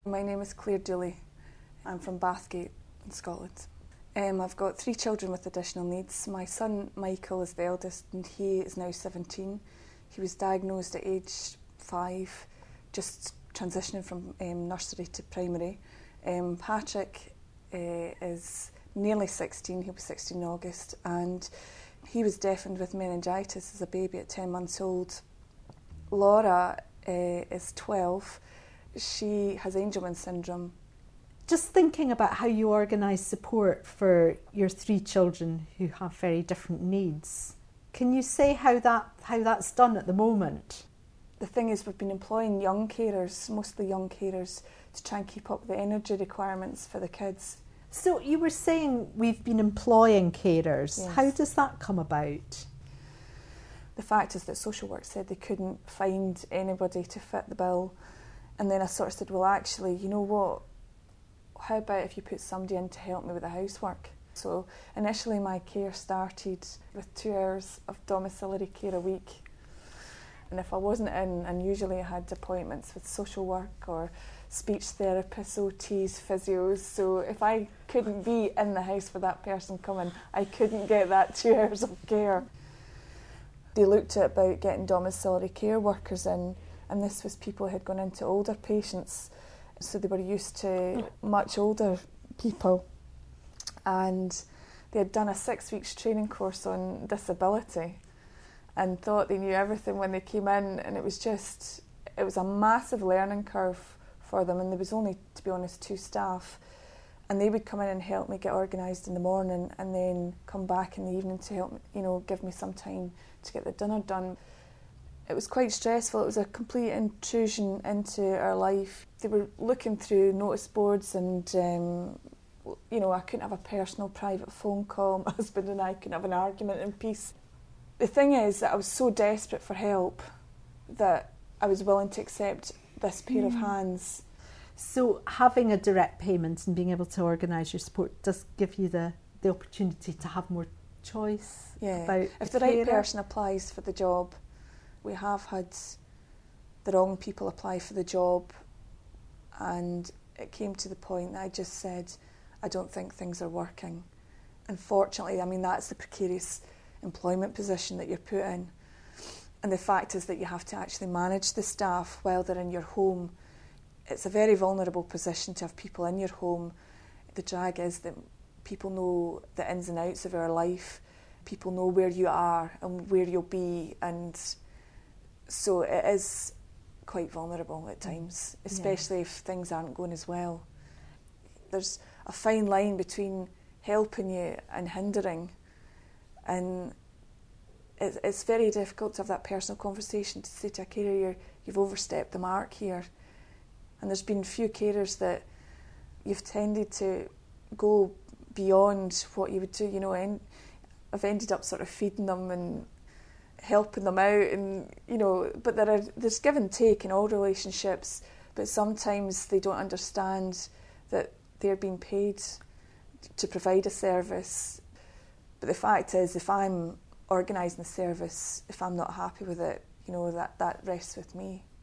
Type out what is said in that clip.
My name is Claire Dooley. I'm from Bathgate in Scotland. I've got 3 children with additional needs. My son Michael is the eldest and he is now 17. He was diagnosed at age 5, just transitioning from nursery to primary. Patrick is nearly 16, he'll be 16 in August, and he was deafened with meningitis as a baby at 10 months old. Laura is 12. She has Angelman syndrome. Just thinking about how you organise support for your 3 children who have very different needs, can you say how that's done at the moment? The thing is, we've been employing young carers, mostly young carers, to try and keep up with the energy requirements for the kids. So you were saying we've been employing carers. Yes. How does that come about? The fact is that social work said they couldn't find anybody to fit the bill. And then I sort of said, well, actually, you know what? How about if you put somebody in to help me with the housework? So initially my care started with 2 hours of domiciliary care a week. And if I wasn't in, and usually I had appointments with social work or speech therapists, OTs, physios, so if I couldn't be in the house for that person coming, I couldn't get that 2 hours of care. They looked at about getting domiciliary care workers in, and this was people who had gone into older patients, so they were used to much older people. And they had done a 6 weeks training course on disability and thought they knew everything when they came in, and it was a massive learning curve for them, and there was only, to be honest, 2 staff. And they would come in and help me get organised in the morning and then come back in the evening to help me, give me some time to get the dinner done. It was quite stressful. It was a complete intrusion into our life. They were looking through notice boards and, I couldn't have a personal private phone call. My husband and I couldn't have an argument in peace. The thing is that I was so desperate for help that I was willing to accept this pair of hands. So having a direct payment and being able to organise your support does give you the opportunity to have more choice about if the right person applies for the job. We have had the wrong people apply for the job, and it came to the point that I just said, I don't think things are working. Unfortunately, that's the precarious employment position that you're put in. And the fact is that you have to actually manage the staff while they're in your home. It's a very vulnerable position to have people in your home. The drag is that people know the ins and outs of our life. People know where you are and where you'll be, and so it is quite vulnerable at times, especially if things aren't going as well. There's a fine line between helping you and hindering, and it's very difficult to have that personal conversation to say to a carer, you've overstepped the mark here. And there's been a few carers that you've tended to go beyond what you would do, and I've ended up sort of feeding them and helping them out, and but there's give and take in all relationships, but sometimes they don't understand that they're being paid to provide a service. But the fact is, if I'm organising the service, if I'm not happy with it, that rests with me.